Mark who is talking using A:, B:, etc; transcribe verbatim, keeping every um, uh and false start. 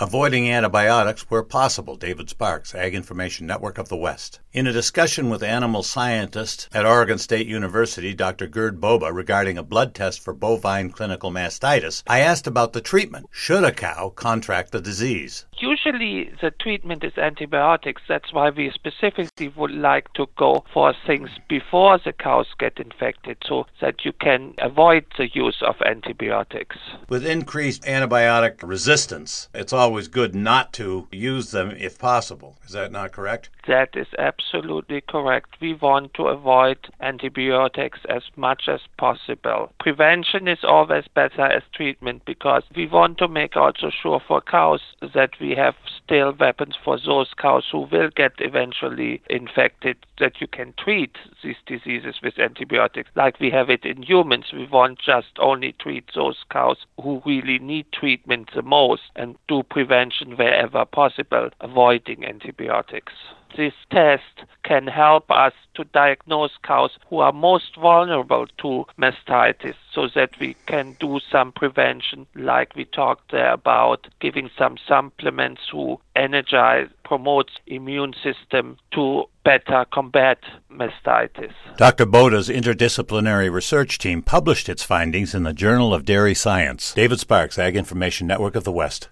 A: Avoiding antibiotics where possible. David Sparks, Ag Information Network of the West. In a discussion with animal scientist at Oregon State University, Doctor Gerd Boba, regarding a blood test for bovine clinical mastitis, I asked about the treatment. Should a cow contract the disease?
B: Usually the treatment is antibiotics. That's why we specifically would like to go for things before the cows get infected so that you can avoid the use of antibiotics.
A: With increased antibiotic resistance, it's always good not to use them if possible. Is that not correct?
B: That is absolutely correct. We want to avoid antibiotics as much as possible. Prevention is always better as treatment because we want to make also sure for cows that we have still weapons for those cows who will get eventually infected, that you can treat these diseases with antibiotics. Like we have it in humans, we want just only treat those cows who really need treatment the most and do prevention wherever possible, avoiding antibiotics. This test can help us to diagnose cows who are most vulnerable to mastitis so that we can do some prevention, like we talked there about giving some supplements who energize, promotes immune system to better combat mastitis.
A: Doctor Boda's interdisciplinary research team published its findings in the Journal of Dairy Science. David Sparks, Ag Information Network of the West.